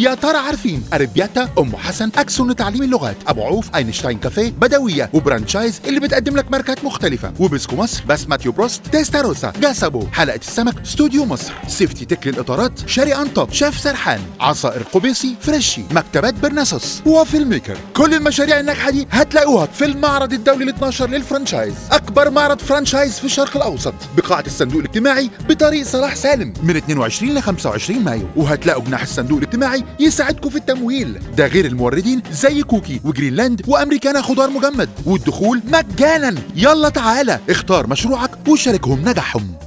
يا ترى عارفين أريبياتا، أم حسن، أكسون لتعليم اللغات، أبو عوف، أينشتاين كافيه، بدوية وبرانشايز اللي بتقدم لك ماركات مختلفة، وبسكو مصر، باسماتيو بروست، تيستاروسا، جاسابو، حلقة السمك، استوديو مصر، سيفتي تك للإطارات، شاري أنطب، شيف سرحان، عصائر قبيسي، فريشي، مكتبات برناسوس، وافل ميكر. كل المشاريع الناجحة دي هتلاقوها في المعرض الدولي ال 12 للفرنشايز، أكبر معرض فرانشايز في الشرق الأوسط، بقاعة الصندوق الاجتماعي بطريق صلاح سالم من 22 ل 25 مايو. وهتلاقوا جناح الصندوق الاجتماعي يساعدكم في التمويل، ده غير الموردين زي كوكي وجرينلاند وأمريكانا خضار مجمد، والدخول مجانا. يلا تعالى اختار مشروعك وشاركهم نجاحهم.